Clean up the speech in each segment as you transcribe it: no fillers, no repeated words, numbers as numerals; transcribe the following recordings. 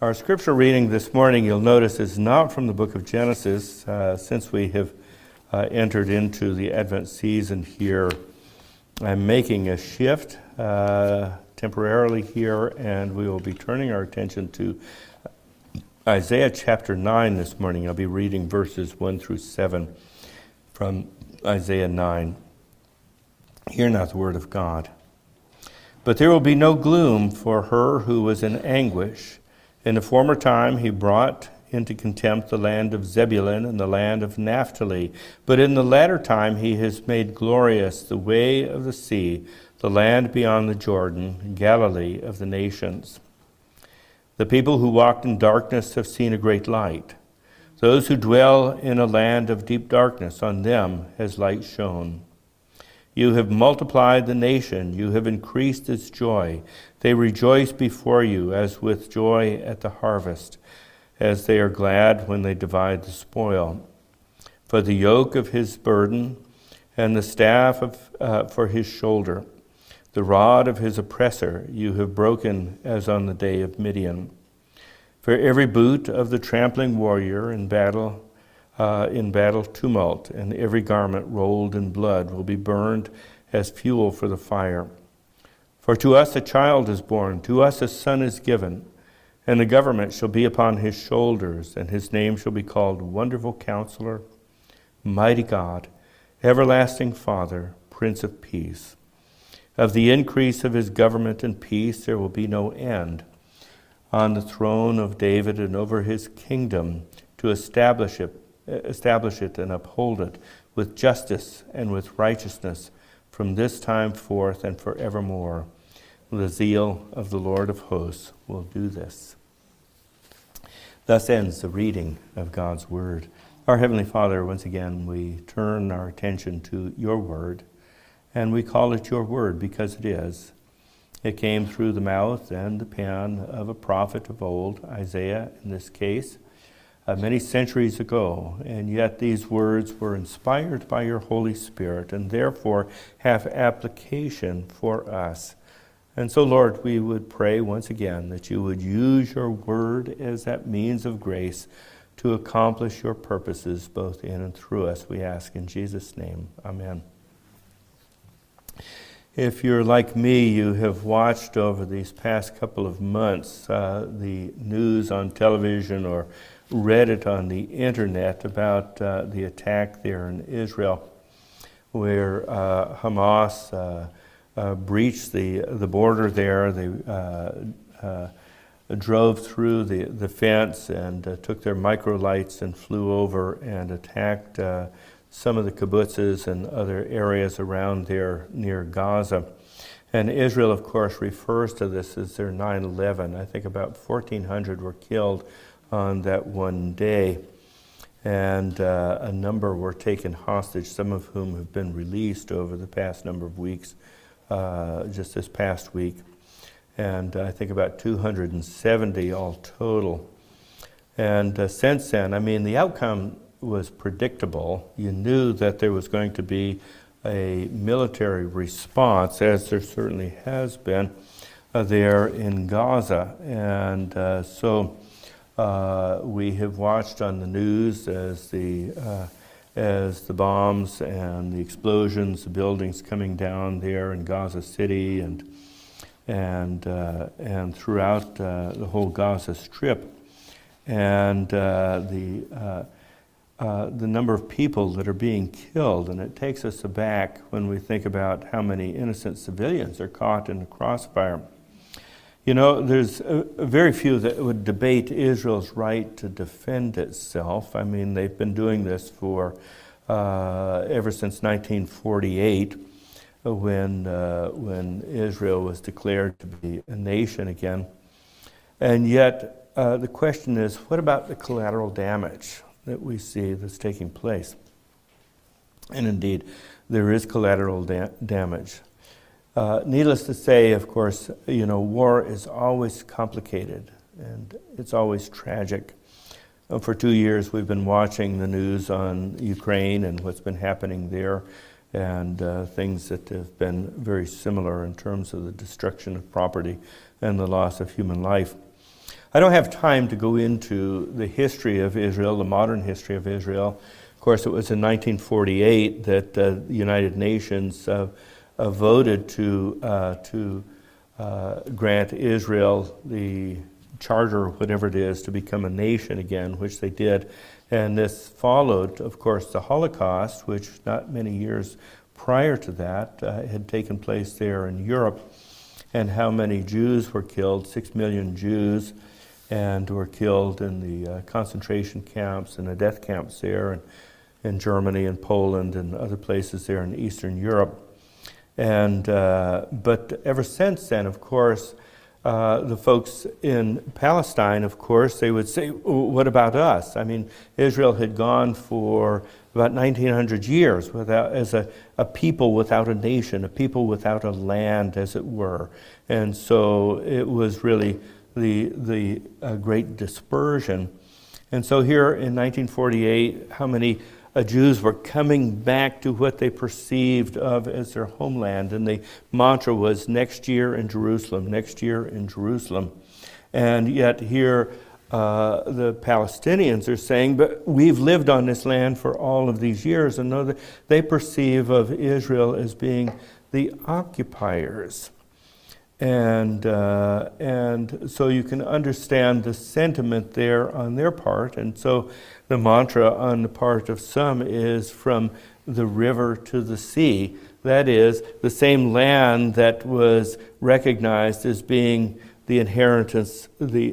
Our scripture reading this morning, you'll notice, is not from the book of Genesis. Since we have entered into the Advent season here, I'm making a shift temporarily here, and we will be turning our attention to Isaiah chapter 9 this morning. I'll be reading verses 1 through 7 from Isaiah 9. Hear now the word of God. But there will be no gloom for her who was in anguish. In the former time he brought into contempt the land of Zebulun and the land of Naphtali. But in the latter time he has made glorious the way of the sea, the land beyond the Jordan, Galilee of the nations. The people who walked in darkness have seen a great light. Those who dwell in a land of deep darkness, on them has light shone. You have multiplied the nation, you have increased its joy. They rejoice before you as with joy at the harvest, as they are glad when they divide the spoil. For the yoke of his burden and the staff for his shoulder, the rod of his oppressor you have broken as on the day of Midian. For every boot of the trampling warrior in battle tumult, and every garment rolled in blood will be burned as fuel for the fire. For to us a child is born, to us a son is given, and the government shall be upon his shoulders, and his name shall be called Wonderful Counselor, Mighty God, Everlasting Father, Prince of Peace. Of the increase of his government and peace there will be no end, on the throne of David and over his kingdom, to establish it and uphold it with justice and with righteousness from this time forth and forevermore. The zeal of the Lord of hosts will do this. Thus ends the reading of God's word. Our Heavenly Father, once again, we turn our attention to your word, and we call it your word because it is. It came through the mouth and the pen of a prophet of old, Isaiah in this case, many centuries ago, and yet these words were inspired by your Holy Spirit and therefore have application for us. And so, Lord, we would pray once again that you would use your word as that means of grace to accomplish your purposes both in and through us. We ask in Jesus' name. Amen. If you're like me, you have watched over these past couple of months the news on television or read it on the internet about the attack there in Israel, where Hamas breached the border there. They drove through the fence and took their microlights and flew over and attacked some of the kibbutzes and other areas around there near Gaza. And Israel, of course, refers to this as their 9/11. I think about 1,400 were killed on that one day, and a number were taken hostage, some of whom have been released over the past number of weeks, just this past week, and I think about 270 all total. And since then, I mean, the outcome was predictable. You knew that there was going to be a military response, as there certainly has been there in Gaza, and so we have watched on the news as the bombs and the explosions, the buildings coming down there in Gaza City and throughout the whole Gaza Strip, and the number of people that are being killed, and it takes us aback when we think about how many innocent civilians are caught in the crossfire. You know, there's very few that would debate Israel's right to defend itself. I mean, they've been doing this for ever since 1948, when Israel was declared to be a nation again. And yet, the question is, what about the collateral damage that we see that's taking place? And indeed, there is collateral damage. Needless to say, of course, you know, war is always complicated and it's always tragic. For 2 years, we've been watching the news on Ukraine and what's been happening there, and things that have been very similar in terms of the destruction of property and the loss of human life. I don't have time to go into the history of Israel, the modern history of Israel. Of course, it was in 1948 that the United Nations voted to grant Israel the charter, whatever it is, to become a nation again, which they did. And this followed, of course, the Holocaust, which not many years prior to that had taken place there in Europe, and how many Jews were killed, 6 million Jews, and were killed in the concentration camps and the death camps there in Germany and Poland and other places there in Eastern Europe. And but ever since then, of course, the folks in Palestine, of course, they would say, what about us? I mean, Israel had gone for about 1900 years without, as a people without a nation, a people without a land, as it were. And so it was really the great dispersion. And so here in 1948, how many Jews were coming back to what they perceived of as their homeland. And the mantra was, next year in Jerusalem, next year in Jerusalem. And yet here the Palestinians are saying, but we've lived on this land for all of these years, and know that they perceive of Israel as being the occupiers. And so you can understand the sentiment there on their part. And so the mantra on the part of some is from the river to the sea. That is, the same land that was recognized as being the inheritance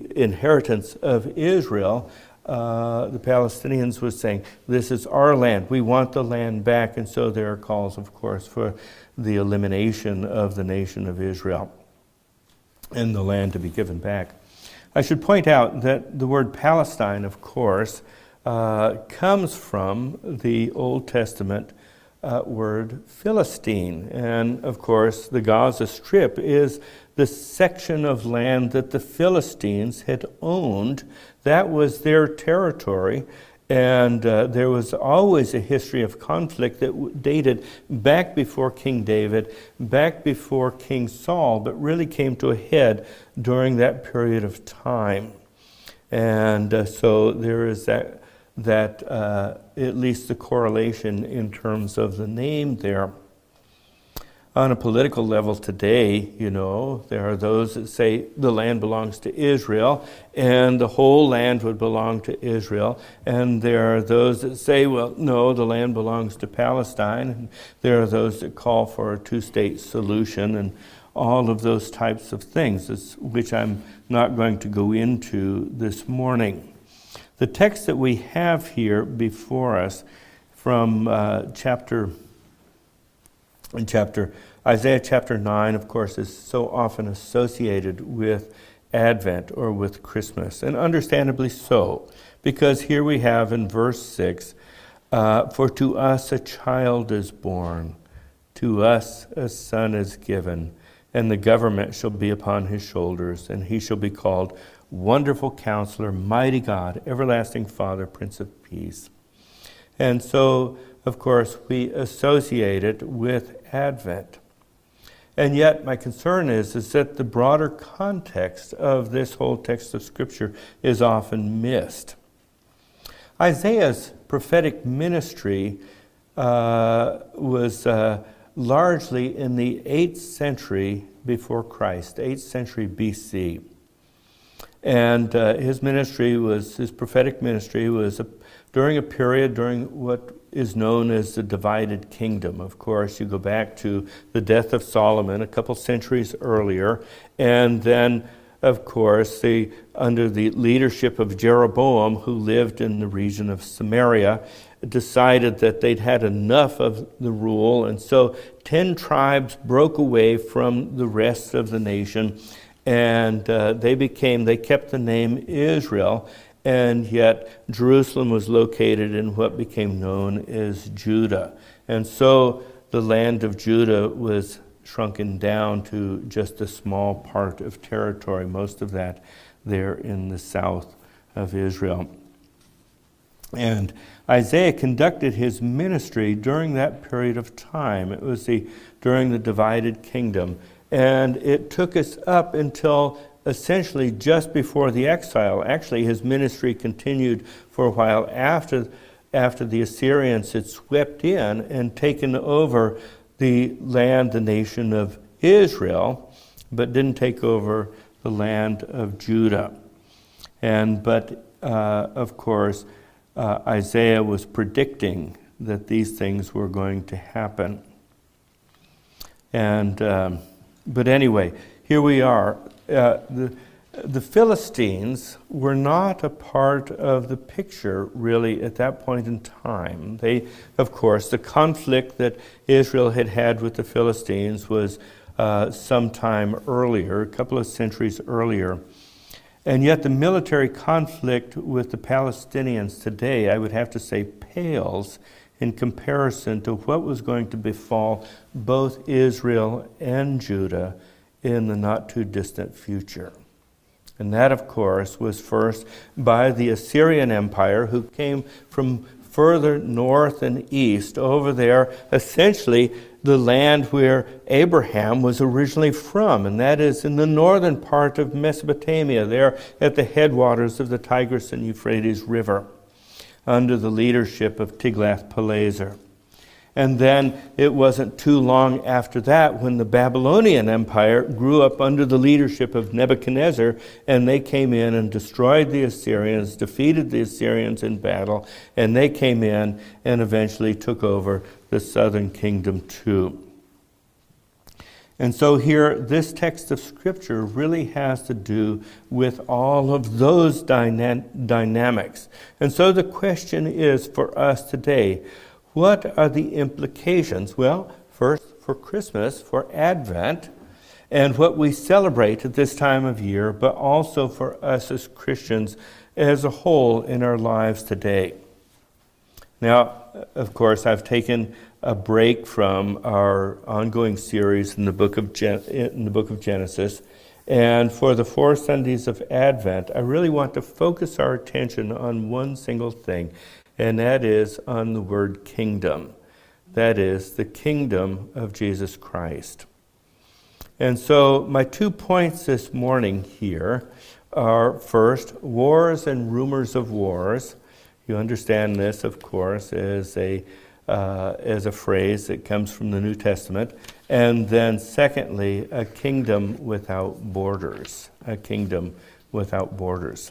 of Israel. The Palestinians were saying, this is our land. We want the land back. And so there are calls, of course, for the elimination of the nation of Israel and the land to be given back. I should point out that the word Palestine, of course, comes from the Old Testament word Philistine. And, of course, the Gaza Strip is the section of land that the Philistines had owned. That was their territory. And there was always a history of conflict that dated back before King David, back before King Saul, but really came to a head during that period of time. And so there is that at least the correlation in terms of the name there. On a political level today, you know, there are those that say the land belongs to Israel and the whole land would belong to Israel. And there are those that say, well, no, the land belongs to Palestine. And there are those that call for a two-state solution and all of those types of things, which I'm not going to go into this morning. The text that we have here before us from Isaiah chapter 9, of course, is so often associated with Advent or with Christmas, and understandably so, because here we have in verse 6, for to us a child is born, to us a son is given, and the government shall be upon his shoulders, and he shall be called Wonderful Counselor, Mighty God, Everlasting Father, Prince of Peace. And so, of course, we associate it with Advent. And yet my concern is that the broader context of this whole text of Scripture is often missed. Isaiah's prophetic ministry was largely in the 8th century before Christ, 8th century BC. And his prophetic ministry was during a period during what is known as the divided kingdom. Of course, you go back to the death of Solomon a couple centuries earlier, and then, of course, under the leadership of Jeroboam, who lived in the region of Samaria, decided that they'd had enough of the rule, and so 10 tribes broke away from the rest of the nation, and they kept the name Israel. And yet Jerusalem was located in what became known as Judah. And so the land of Judah was shrunken down to just a small part of territory, most of that there in the south of Israel. And Isaiah conducted his ministry during that period of time. It was during the divided kingdom. And it took us up until essentially just before the exile. Actually, his ministry continued for a while after the Assyrians had swept in and taken over the land, the nation of Israel, but didn't take over the land of Judah. But of course, Isaiah was predicting that these things were going to happen. But anyway, here we are. The Philistines were not a part of the picture, really, at that point in time. Of course, the conflict that Israel had had with the Philistines was sometime earlier, a couple of centuries earlier. And yet the military conflict with the Palestinians today, I would have to say, pales in comparison to what was going to befall both Israel and Judah in the not-too-distant future. And that, of course, was first by the Assyrian Empire, who came from further north and east over there, essentially the land where Abraham was originally from, and that is in the northern part of Mesopotamia, there at the headwaters of the Tigris and Euphrates River, under the leadership of Tiglath-Pileser. And then it wasn't too long after that when the Babylonian Empire grew up under the leadership of Nebuchadnezzar, and they came in and destroyed the Assyrians, defeated the Assyrians in battle, and they came in and eventually took over the southern kingdom too. And so here, this text of Scripture really has to do with all of those dynamics. And so the question is for us today, what are the implications? Well, first for Christmas, for Advent, and what we celebrate at this time of year, but also for us as Christians as a whole in our lives today. Now, of course, I've taken a break from our ongoing series in the book of Genesis, and for the 4 Sundays of Advent, I really want to focus our attention on one single thing, and that is on the word kingdom. That is, the kingdom of Jesus Christ. And so my 2 points this morning here are, first, wars and rumors of wars. You understand this, of course, as a phrase that comes from the New Testament. And then secondly, a kingdom without borders. A kingdom without borders.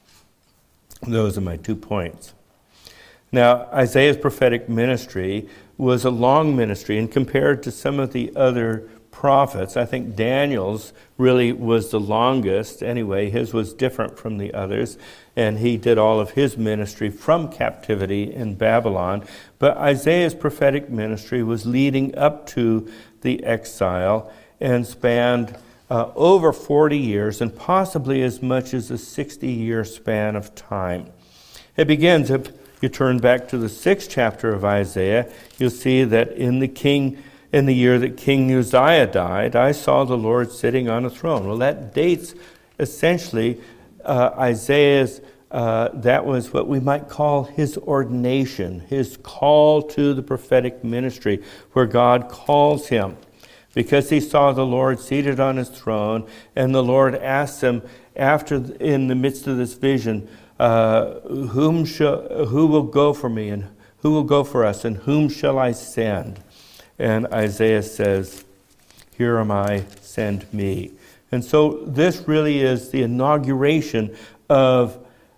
Those are my 2 points. Now, Isaiah's prophetic ministry was a long ministry, and compared to some of the other prophets, I think Daniel's really was the longest. Anyway, his was different from the others, and he did all of his ministry from captivity in Babylon. But Isaiah's prophetic ministry was leading up to the exile and spanned over 40 years and possibly as much as a 60-year span of time. It begins, if you turn back to the 6th chapter of Isaiah, you'll see that in the year that King Uzziah died, I saw the Lord sitting on a throne. Well, that dates essentially Isaiah's, that was what we might call his ordination, his call to the prophetic ministry, where God calls him. Because he saw the Lord seated on his throne, and the Lord asked him, in the midst of this vision, who will go for me, and who will go for us, and whom shall I send? And Isaiah says, "Here am I, send me." And so this really is the inauguration of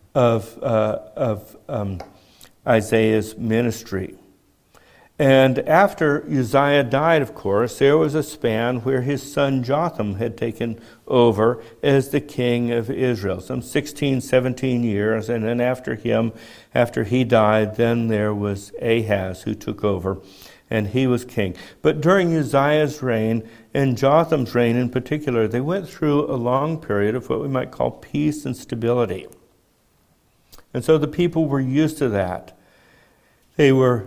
Isaiah's ministry. And after Uzziah died, of course, there was a span where his son Jotham had taken over as the king of Israel, some 16, 17 years. And then after he died, then there was Ahaz who took over, and he was king. But during Uzziah's reign, and Jotham's reign in particular, they went through a long period of what we might call peace and and so the people were used to that. They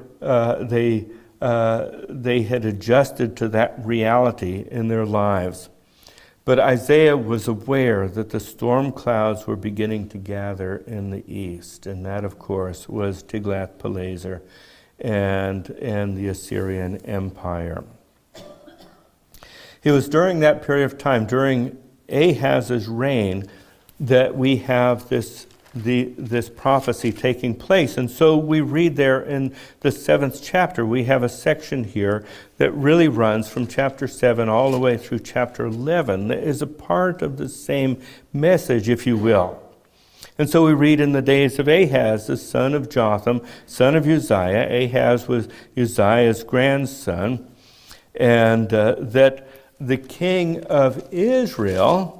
had adjusted to that reality in their lives. But Isaiah was aware that the storm clouds were beginning to gather in the east, and that, of course, was Tiglath-Pileser and the Assyrian Empire. It was during that period of time, during Ahaz's reign that we have this prophecy taking place. And so we read there in the 7th chapter, we have a section here that really runs from chapter 7 all the way through chapter 11 that is a part of the same message, if you will. And so we read in the days of Ahaz, the son of Jotham, son of Uzziah. Ahaz was Uzziah's grandson. And that the king of Israel,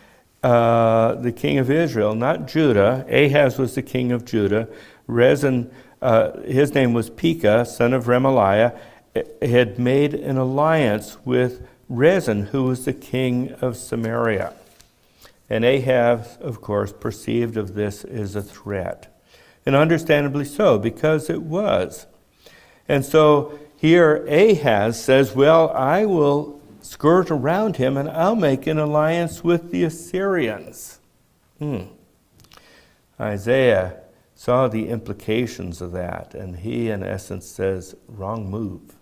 not Judah. Ahaz was the king of Judah. Rezin, his name was Pekah, son of Remaliah, had made an alliance with Rezin, who was the king of Samaria. And Ahaz, of course, perceived of this as a threat. And understandably so, because it was. And so here Ahaz says, well, I will skirt around him and I'll make an alliance with the Assyrians. Isaiah saw the implications of that, and he, in essence, says, wrong move.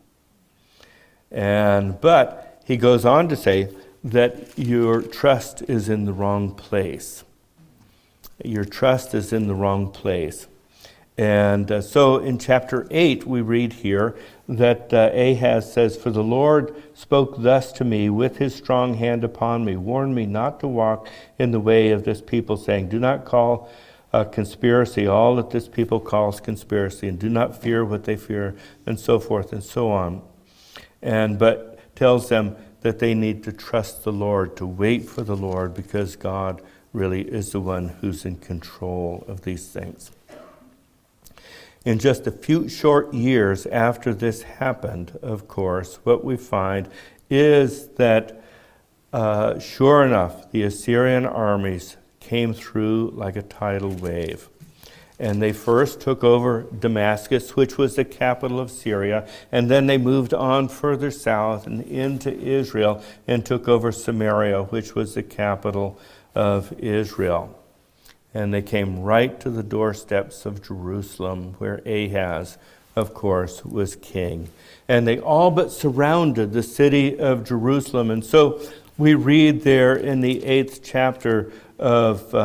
But he goes on to say that your trust is in the wrong place. Your trust is in the wrong place. And so in chapter 8, we read here that Ahaz says, for the Lord spoke thus to me with his strong hand upon me, warned me not to walk in the way of this people, saying, do not call conspiracy all that this people calls conspiracy, and do not fear what they fear, and so forth and so on. But tells them that they need to trust the Lord, to wait for the Lord, because God really is the one who's in control of these things. In just a few short years after this happened, of course, what we find is that, sure enough, the Assyrian armies came through like a tidal wave. And they first took over Damascus, which was the capital of Syria, and then they moved on further south and into Israel and took over Samaria, which was the capital of Israel. And they came right to the doorsteps of Jerusalem, where Ahaz, of course, was king. And they all but surrounded the city of Jerusalem. And so we read there in the 8th chapter of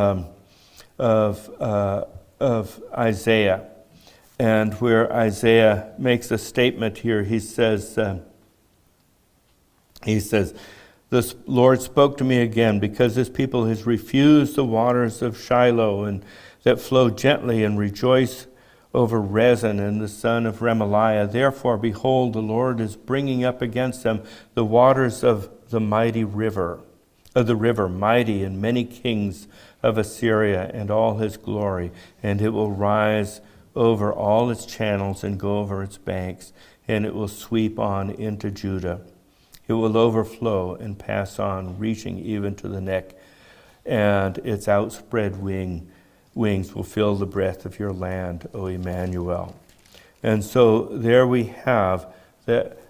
Isaiah, and where Isaiah makes a statement here. He says, the Lord spoke to me again, because this people has refused the waters of Shiloh, and that flow gently, and rejoice over Rezin and the son of Remaliah. Therefore, behold, the Lord is bringing up against them the waters of the river, mighty, and many kings of Assyria and all his glory, and it will rise over all its channels and go over its banks, and it will sweep on into Judah. It will overflow and pass on, reaching even to the neck, and its outspread wings will fill the breadth of your land, O Emmanuel. And so there we have that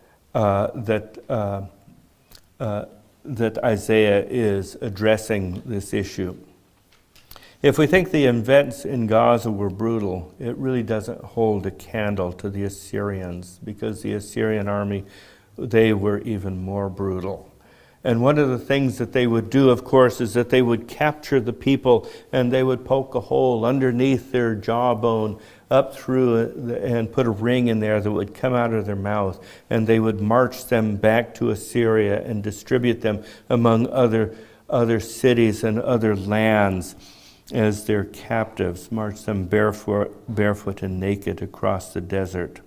Isaiah is addressing this issue. If we think the events in Gaza were brutal, it really doesn't hold a candle to the Assyrians, because the Assyrian army, they were even more brutal. And one of the things that they would do, of course, is that they would capture the people and they would poke a hole underneath their jawbone up through and put a ring in there that would come out of their mouth. And they would march them back to Assyria and distribute them among other cities and other lands as their captives, march them barefoot and naked across the desert.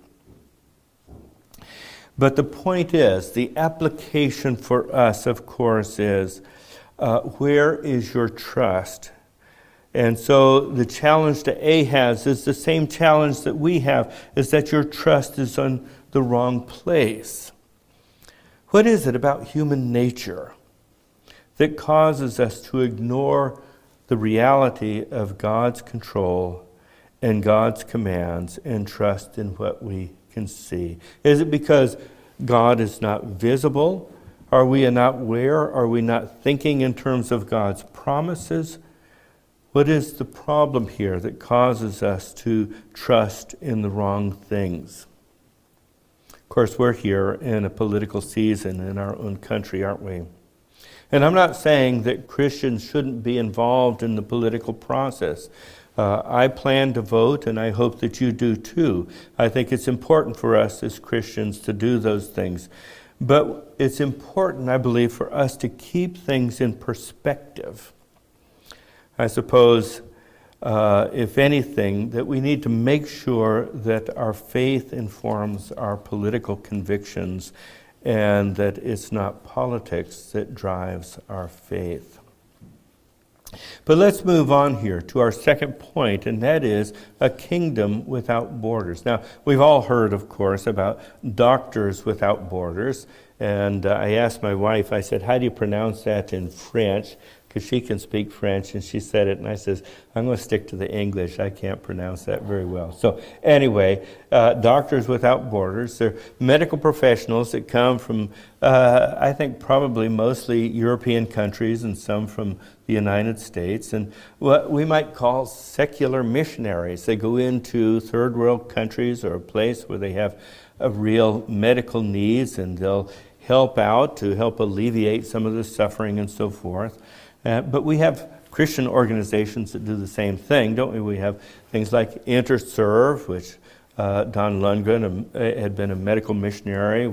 But the point is, the application for us, of course, is where is your trust? And so the challenge to Ahaz is the same challenge that we have, is that your trust is on the wrong place. What is it about human nature that causes us to ignore the reality of God's control and God's commands and trust in what we can see? Is it because God is not visible? Are we not aware? Are we not thinking in terms of God's promises? What is the problem here that causes us to trust in the wrong things? Of course, we're here in a political season in our own country, aren't we? And I'm not saying that Christians shouldn't be involved in the political process. I plan to vote, and I hope that you do too. I think it's important for us as Christians to do those things. But it's important, I believe, for us to keep things in perspective. I suppose, if anything, that we need to make sure that our faith informs our political convictions and that it's not politics that drives our faith. But let's move on here to our second point, and that is a kingdom without borders. Now, we've all heard, of course, about Doctors Without Borders, and I asked my wife, I said, how do you pronounce that in French? Because she can speak French, and she said it, and I says, I'm going to stick to the English. I can't pronounce that very well. So anyway, Doctors Without Borders, they're medical professionals that come from, I think probably mostly European countries and some from the United States, and what we might call secular missionaries. They go into third world countries or a place where they have a real medical needs, and they'll help out to help alleviate some of the suffering and so forth. But we have Christian organizations that do the same thing, don't we? We have things like InterServe, which Don Lundgren had been a medical missionary.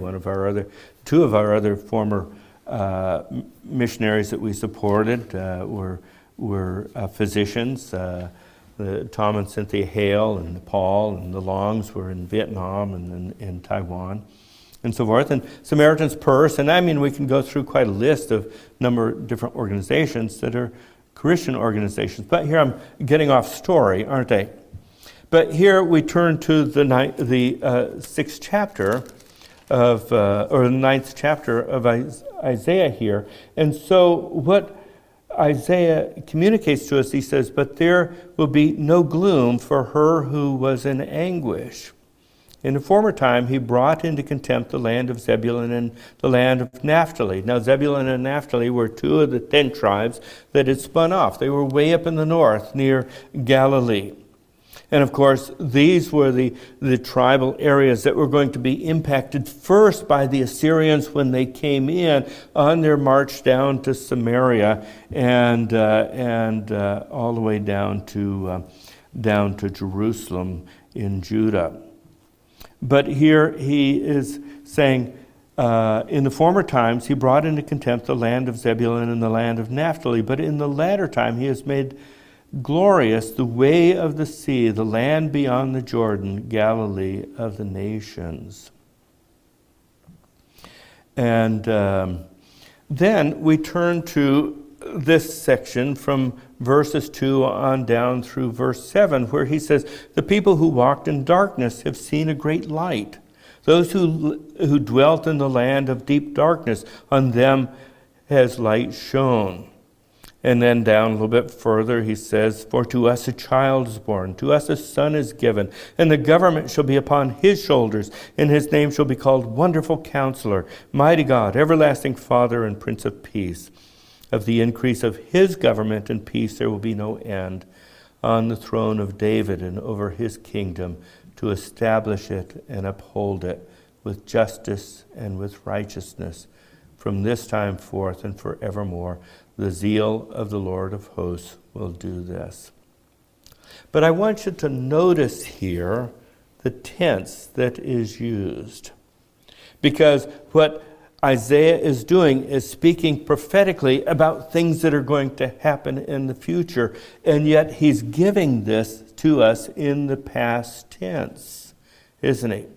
Two of our other former missionaries that we supported were physicians. Tom and Cynthia Hale and Paul and the Longs were in Vietnam and in Taiwan, and so forth. And Samaritan's Purse, and I mean, we can go through quite a list of number of different organizations that are Christian organizations. But here I'm getting off story, aren't I? But here we turn to the sixth chapter of, or the ninth chapter of Isaiah here. And so what Isaiah communicates to us, he says, but there will be no gloom for her who was in anguish. In the former time, he brought into contempt the land of Zebulun and the land of Naphtali. Now, Zebulun and Naphtali were two of the 10 tribes that had spun off. They were way up in the north near Galilee. And of course, these were the tribal areas that were going to be impacted first by the Assyrians when they came in on their march down to Samaria and all the way down to Jerusalem in Judah. But here he is saying, in the former times he brought into contempt the land of Zebulun and the land of Naphtali, but in the latter time he has made glorious the way of the sea, the land beyond the Jordan, Galilee of the nations. And then we turn to this section from verses 2 on down through verse 7, where he says, the people who walked in darkness have seen a great light. Those who dwelt in the land of deep darkness, on them has light shone. And then down a little bit further, he says, for to us a child is born, to us a son is given, and the government shall be upon his shoulders, and his name shall be called Wonderful Counselor, Mighty God, Everlasting Father, and Prince of Peace. Of the increase of his government and peace there will be no end, on the throne of David and over his kingdom, to establish it and uphold it with justice and with righteousness from this time forth and forevermore. The zeal of the Lord of hosts will do this. But I want you to notice here the tense that is used. Because what Isaiah is doing is speaking prophetically about things that are going to happen in the future, and yet he's giving this to us in the past tense, isn't he?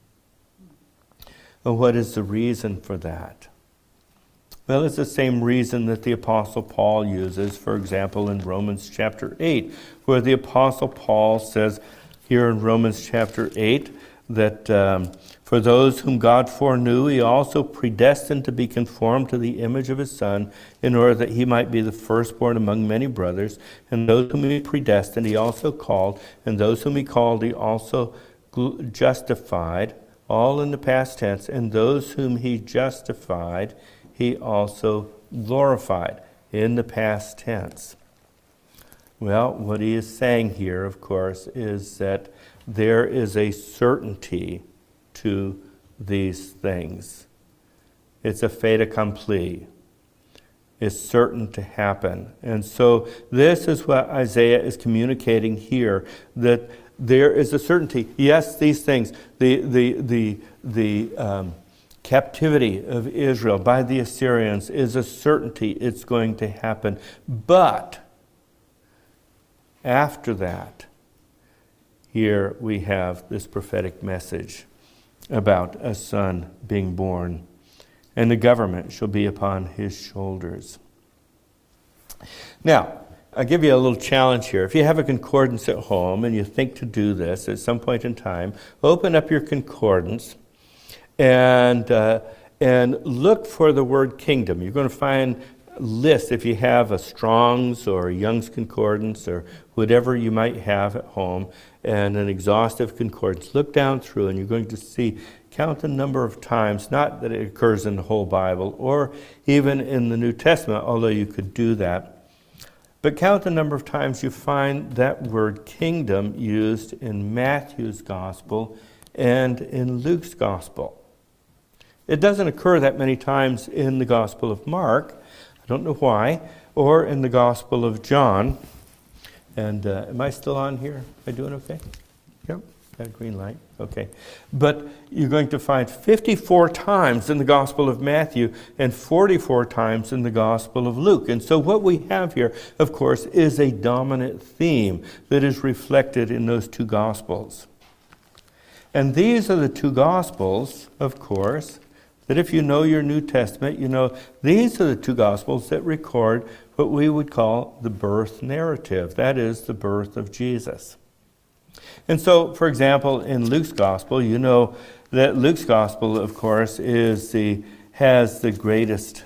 Well, what is the reason for that? Well, it's the same reason that the Apostle Paul uses, for example, in Romans chapter 8, where the Apostle Paul says here in Romans chapter 8 that for those whom God foreknew, he also predestined to be conformed to the image of his Son, in order that he might be the firstborn among many brothers. And those whom he predestined, he also called. And those whom he called, he also justified, all in the past tense. And those whom he justified, he also glorified, in the past tense. Well, what he is saying here, of course, is that there is a certainty to these things. It's a fait accompli. is certain to happen. And so this is what Isaiah is communicating here, that there is a certainty. Yes, these things, the captivity of Israel by the Assyrians is a certainty. It's going to happen. But after that, here we have this prophetic message about a son being born, and the government shall be upon his shoulders. Now, I'll give you a little challenge here. If you have a concordance at home and you think to do this at some point in time, open up your concordance and look for the word kingdom. You're going to find lists, if you have a Strong's or a Young's concordance or whatever you might have at home, and an exhaustive concordance. Look down through and you're going to see, count the number of times, not that it occurs in the whole Bible or even in the New Testament, although you could do that, but count the number of times you find that word kingdom used in Matthew's gospel and in Luke's gospel. It doesn't occur that many times in the Gospel of Mark, I don't know why, or in the Gospel of John. And am I still on here? Am I doing okay? Yep, got a green light. Okay. But you're going to find 54 times in the Gospel of Matthew and 44 times in the Gospel of Luke. And so what we have here, of course, is a dominant theme that is reflected in those two Gospels. And these are the two Gospels, of course, that if you know your New Testament, you know these are the two Gospels that record what we would call the birth narrative. That is the birth of Jesus. And so, for example, in Luke's Gospel, you know that Luke's Gospel, of course, has the greatest,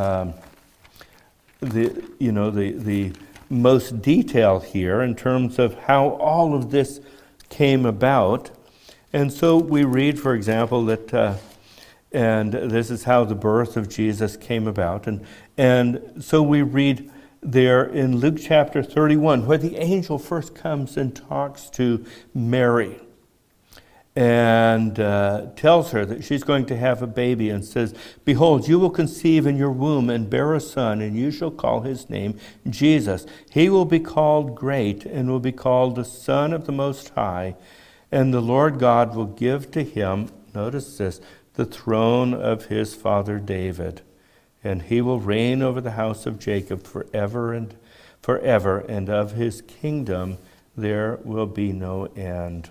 the most detail here in terms of how all of this came about. And so we read, for example, that and this is how the birth of Jesus came about. And so we read there in Luke chapter 31, where the angel first comes and talks to Mary and tells her that she's going to have a baby and says, "Behold, you will conceive in your womb and bear a son, and you shall call his name Jesus. He will be called Great and will be called the Son of the Most High. And the Lord God will give to him," notice this, "the throne of his father David, and he will reign over the house of Jacob forever, and of his kingdom there will be no end."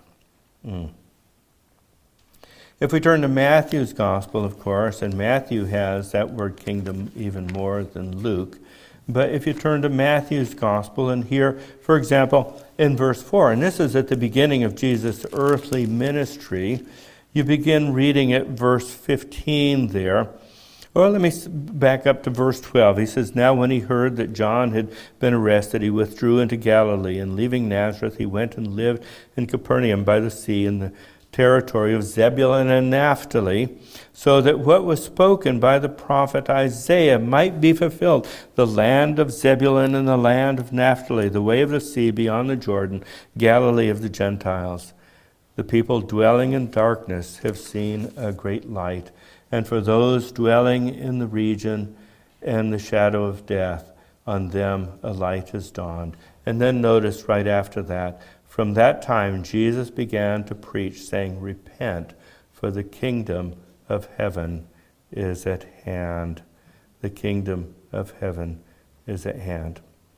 If we turn to Matthew's gospel, of course, and Matthew has that word kingdom even more than Luke, but if you turn to Matthew's gospel and here, for example, in verse 4, and this is at the beginning of Jesus' earthly ministry, you begin reading at verse 15 there. Well, let me back up to verse 12. He says, "Now when he heard that John had been arrested, he withdrew into Galilee, and leaving Nazareth, he went and lived in Capernaum by the sea in the territory of Zebulun and Naphtali, so that what was spoken by the prophet Isaiah might be fulfilled, the land of Zebulun and the land of Naphtali, the way of the sea beyond the Jordan, Galilee of the Gentiles. The people dwelling in darkness have seen a great light, and for those dwelling in the region and the shadow of death, on them a light has dawned." And then notice right after that, "From that time Jesus began to preach, saying, Repent, for the kingdom of heaven is at hand." The kingdom of heaven is at hand.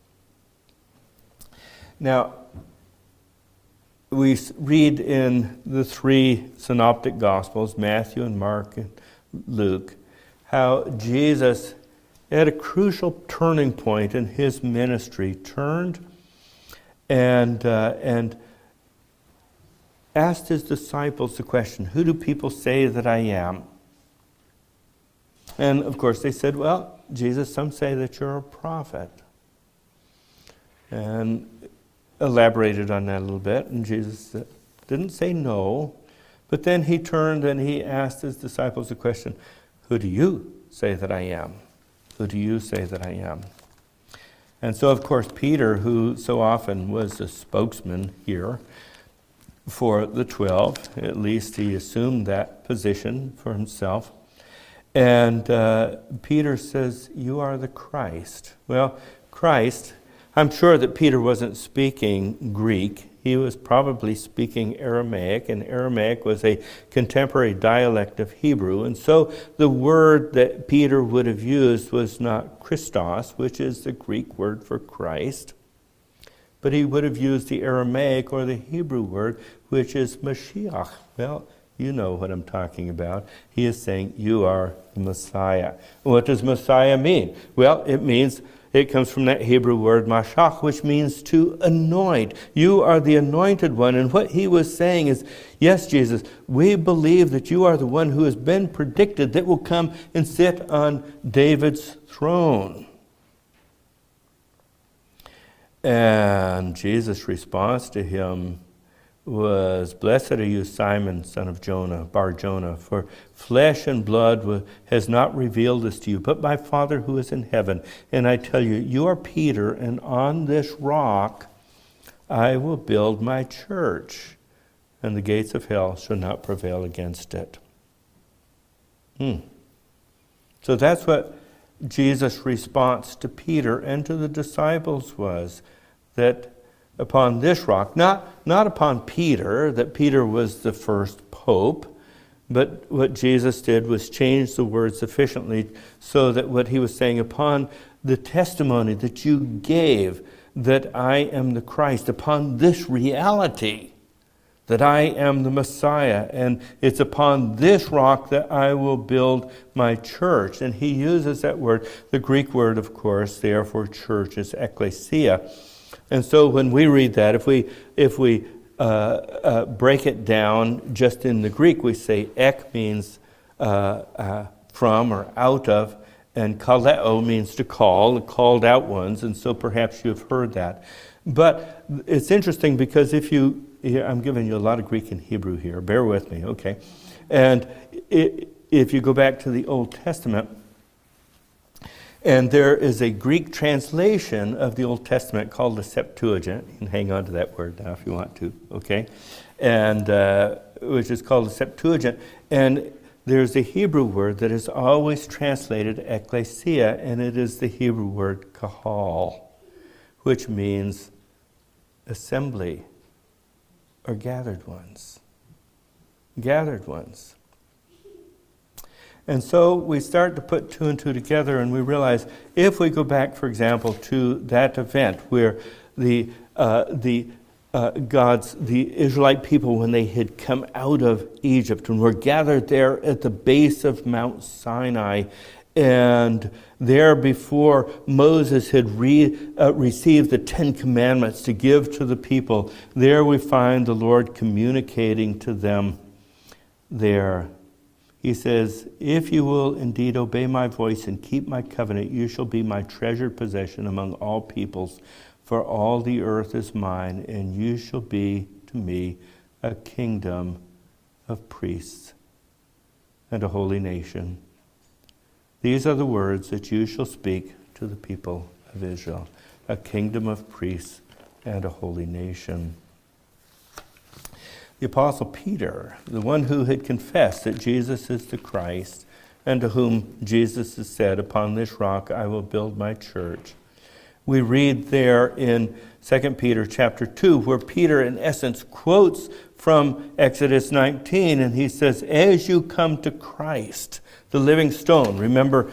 Now, we read in the three synoptic gospels, Matthew and Mark and Luke, how Jesus, at a crucial turning point in his ministry, turned and asked his disciples the question, "Who do people say that I am?" And of course they said, "Well, Jesus, some say that you're a prophet." And elaborated on that a little bit, and Jesus didn't say no, but then he turned and he asked his disciples the question, "Who do you say that I am? Who do you say that I am?" And so, of course, Peter, who so often was the spokesman here for the 12, at least he assumed that position for himself, And Peter says, "You are the Christ." Well, Christ, I'm sure that Peter wasn't speaking Greek. He was probably speaking Aramaic, and Aramaic was a contemporary dialect of Hebrew. And so the word that Peter would have used was not Christos, which is the Greek word for Christ, but he would have used the Aramaic or the Hebrew word, which is Mashiach. Well, you know what I'm talking about. He is saying, "You are the Messiah." What does Messiah mean? Well, it comes from that Hebrew word mashach, which means to anoint. You are the anointed one. And what he was saying is, yes, Jesus, we believe that you are the one who has been predicted that will come and sit on David's throne. And Jesus' response to him was, "Blessed are you, Simon, son of Jonah, Bar-Jonah, for flesh and blood has not revealed this to you, but my Father who is in heaven. And I tell you, you are Peter, and on this rock I will build my church, and the gates of hell shall not prevail against it." So that's what Jesus' response to Peter and to the disciples was, that upon this rock, not upon Peter, that Peter was the first pope, but what Jesus did was change the word sufficiently so that what he was saying, upon the testimony that you gave that I am the Christ, upon this reality that I am the Messiah, and it's upon this rock that I will build my church. And he uses that word, the Greek word, of course, there for church is ekklesia. And so when we read that, if we break it down just in the Greek, we say ek means from or out of, and kaleo means to call, the called out ones, and so perhaps you've heard that. But it's interesting because I'm giving you a lot of Greek and Hebrew here, bear with me, okay? And if you go back to the Old Testament, and there is a Greek translation of the Old Testament called the Septuagint. You can hang on to that word now if you want to, okay? And which is called the Septuagint. And there's a Hebrew word that is always translated ekklesia, and it is the Hebrew word kahal, which means assembly or gathered ones. Gathered ones. And so we start to put two and two together, and we realize if we go back, for example, to that event where the Israelite people, when they had come out of Egypt and were gathered there at the base of Mount Sinai, and there before Moses had received the Ten Commandments to give to the people, there we find the Lord communicating to them there. He says, "If you will indeed obey my voice and keep my covenant, you shall be my treasured possession among all peoples, for all the earth is mine, and you shall be to me a kingdom of priests and a holy nation. These are the words that you shall speak to the people of Israel, a kingdom of priests and a holy nation." The Apostle Peter, the one who had confessed that Jesus is the Christ, and to whom Jesus has said, "Upon this rock I will build my church." We read there in 2 Peter chapter 2, where Peter in essence quotes from Exodus 19, and he says, "As you come to Christ, the living stone." Remember,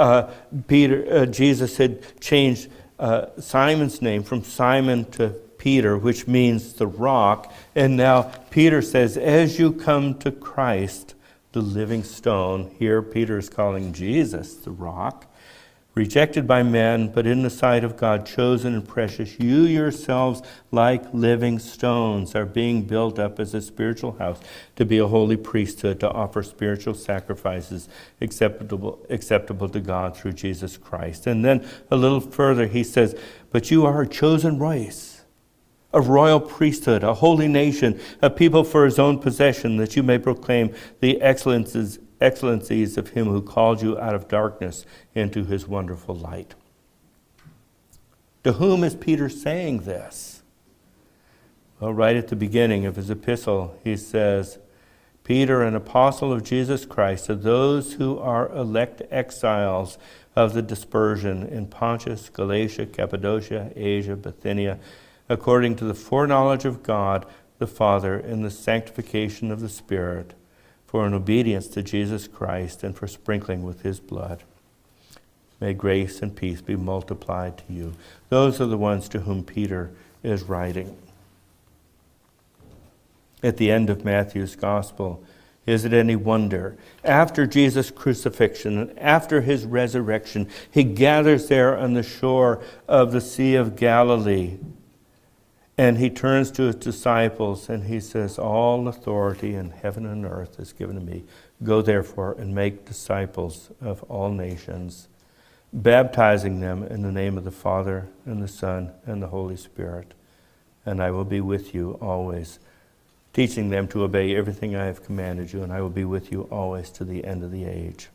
Jesus had changed Simon's name from Simon to Peter, which means the rock. And now Peter says, "As you come to Christ, the living stone." Here Peter is calling Jesus the rock. "Rejected by men, but in the sight of God, chosen and precious. You yourselves, like living stones, are being built up as a spiritual house to be a holy priesthood, to offer spiritual sacrifices acceptable to God through Jesus Christ." And then a little further he says, "But you are a chosen race, a royal priesthood, a holy nation, a people for his own possession, that you may proclaim the excellencies of him who called you out of darkness into his wonderful light." To whom is Peter saying this? Well, right at the beginning of his epistle, he says, Peter, an apostle of Jesus Christ, to those who are elect exiles of the dispersion in Pontus, Galatia, Cappadocia, Asia, Bithynia, according to the foreknowledge of God the Father in the sanctification of the Spirit, for an obedience to Jesus Christ and for sprinkling with his blood. May grace and peace be multiplied to you. Those are the ones to whom Peter is writing. At the end of Matthew's Gospel, is it any wonder? After Jesus' crucifixion and after his resurrection, he gathers there on the shore of the Sea of Galilee. And he turns to his disciples and he says, all authority in heaven and earth is given to me. Go therefore and make disciples of all nations, baptizing them in the name of the Father and the Son and the Holy Spirit. And I will be with you always, teaching them to obey everything I have commanded you, and I will be with you always to the end of the age.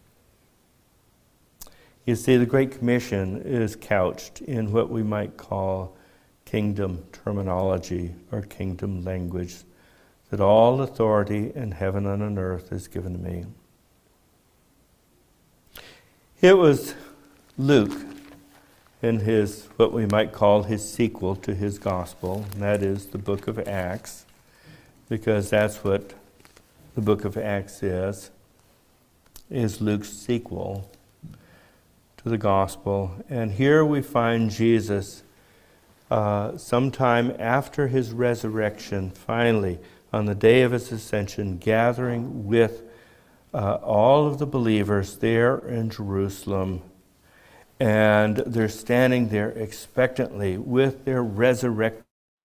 You see, the Great Commission is couched in what we might call kingdom terminology or kingdom language, that all authority in heaven and on earth is given to me. It was Luke in his, what we might call his sequel to his gospel, and that is the book of Acts, because that's what the book of Acts is Luke's sequel to the gospel. And here we find Jesus sometime after his resurrection, finally, on the day of his ascension, gathering with all of the believers there in Jerusalem. And they're standing there expectantly with their resurrected.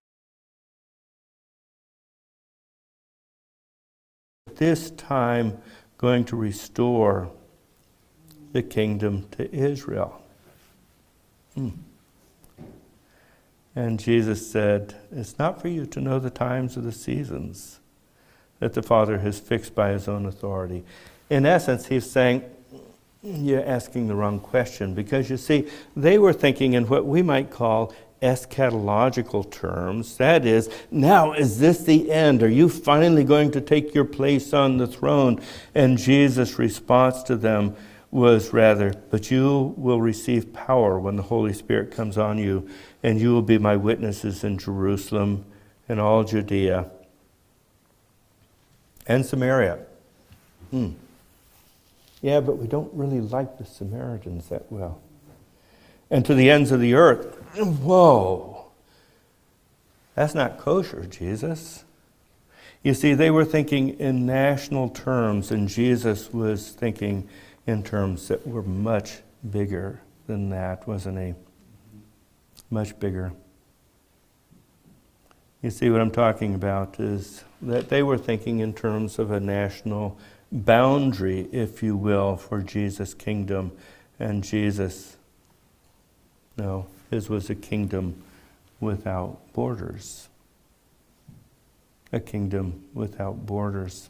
This time going to restore the kingdom to Israel. And Jesus said, it's not for you to know the times or the seasons that the Father has fixed by his own authority. In essence, he's saying, you're asking the wrong question, because you see, they were thinking in what we might call eschatological terms. That is, now is this the end? Are you finally going to take your place on the throne? And Jesus' response to them was rather, but you will receive power when the Holy Spirit comes on you, and you will be my witnesses in Jerusalem and all Judea and Samaria. Yeah, but we don't really like the Samaritans that well. And to the ends of the earth. Whoa, that's not kosher, Jesus. You see, they were thinking in national terms, and Jesus was thinking in terms that were much bigger than that, wasn't he? Much bigger. You see, what I'm talking about is that they were thinking in terms of a national boundary, if you will, for Jesus' kingdom. And Jesus, no, his was a kingdom without borders. A kingdom without borders.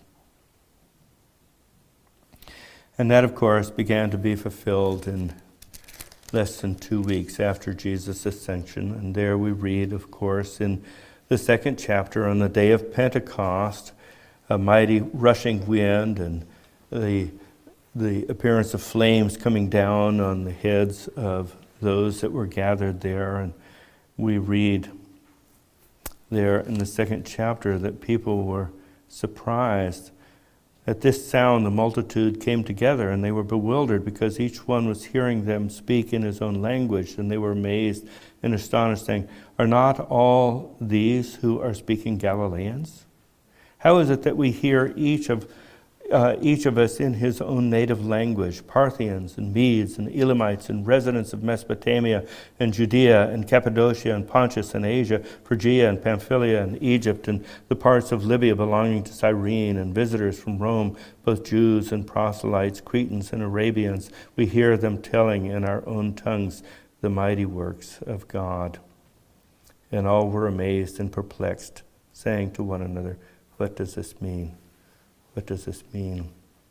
And that, of course, began to be fulfilled in less than 2 weeks after Jesus' ascension. And there we read, of course, in the second chapter, on the day of Pentecost, a mighty rushing wind and the appearance of flames coming down on the heads of those that were gathered there. And we read there in the second chapter that people were surprised. At this sound, the multitude came together, and they were bewildered because each one was hearing them speak in his own language, and they were amazed and astonished, saying, are not all these who are speaking Galileans? How is it that we hear each of us in his own native language, Parthians and Medes and Elamites and residents of Mesopotamia and Judea and Cappadocia and Pontus and Asia, Phrygia and Pamphylia and Egypt and the parts of Libya belonging to Cyrene, and visitors from Rome, both Jews and proselytes, Cretans and Arabians? We hear them telling in our own tongues the mighty works of God. And all were amazed and perplexed, saying to one another, what does this mean? What does this mean?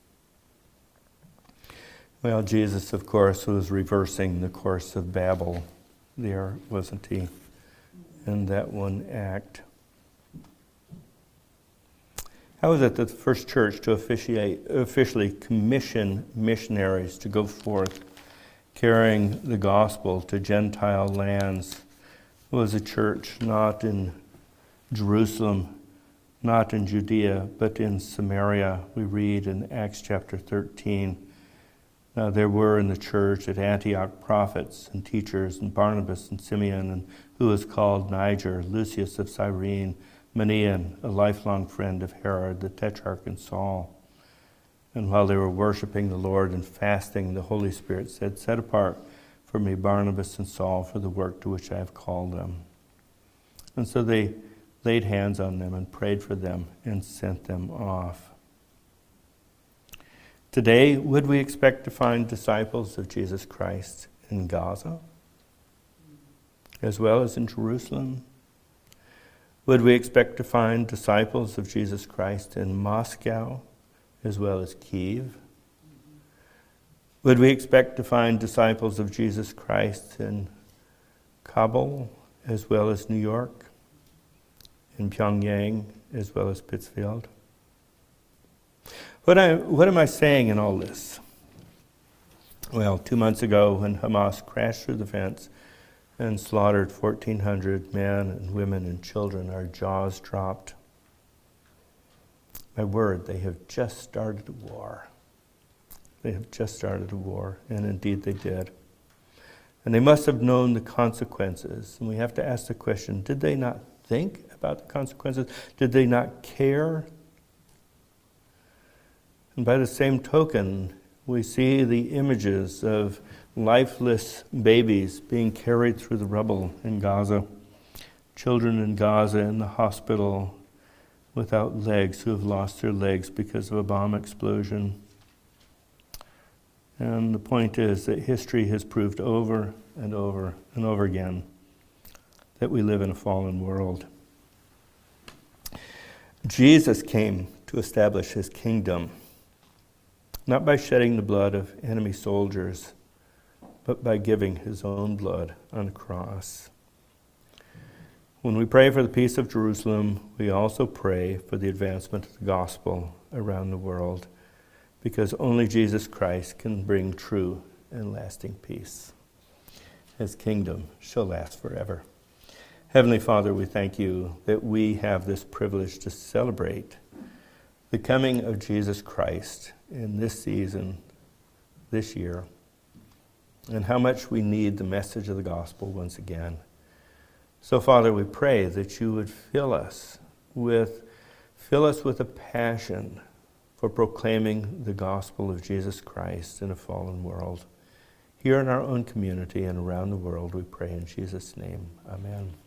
Well, Jesus, of course, was reversing the course of Babel there, wasn't he? In that one act. How is it that the first church to officially commission missionaries to go forth carrying the gospel to Gentile lands was a church not in Jerusalem, not in Judea, but in Samaria? We read in Acts chapter 13. Now there were in the church at Antioch prophets and teachers, and Barnabas and Simeon, and who was called Niger, Lucius of Cyrene, Manaen, a lifelong friend of Herod, the Tetrarch, and Saul. And while they were worshiping the Lord and fasting, the Holy Spirit said, "Set apart for me Barnabas and Saul for the work to which I have called them." And so they laid hands on them and prayed for them and sent them off. Today, would we expect to find disciples of Jesus Christ in Gaza, as well as in Jerusalem? Would we expect to find disciples of Jesus Christ in Moscow, as well as Kiev? Would we expect to find disciples of Jesus Christ in Kabul, as well as New York, in Pyongyang, as well as Pittsfield? What am I saying in all this? Well, 2 months ago, when Hamas crashed through the fence and slaughtered 1,400 men and women and children, our jaws dropped. My word, they have just started a war. They have just started a war, and indeed they did. And they must have known the consequences. And we have to ask the question, did they not think about the consequences? Did they not care? And by the same token, we see the images of lifeless babies being carried through the rubble in Gaza, children in Gaza in the hospital without legs who have lost their legs because of a bomb explosion. And the point is that history has proved over and over and over again that we live in a fallen world. Jesus came to establish his kingdom, not by shedding the blood of enemy soldiers, but by giving his own blood on the cross. When we pray for the peace of Jerusalem, we also pray for the advancement of the gospel around the world, because only Jesus Christ can bring true and lasting peace. His kingdom shall last forever. Heavenly Father, we thank you that we have this privilege to celebrate the coming of Jesus Christ in this season, this year, and how much we need the message of the gospel once again. So, Father, we pray that you would fill us with a passion for proclaiming the gospel of Jesus Christ in a fallen world. Here in our own community and around the world, we pray in Jesus' name. Amen.